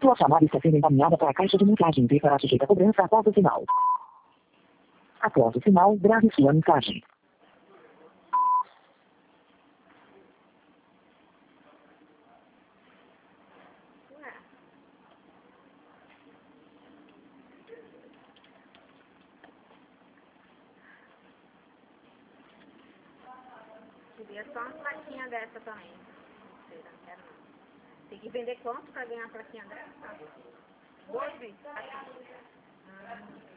Sua chamada está sendo encaminhada para a caixa de mensagens e será sujeita a cobrança após o sinal. Após o sinal, grave sua mensagem. Queria só uma plaquinha dessa também. Mentira, não quero não. Tem que vender quanto pra ganhar uma plaquinha dessa? 2 vezes.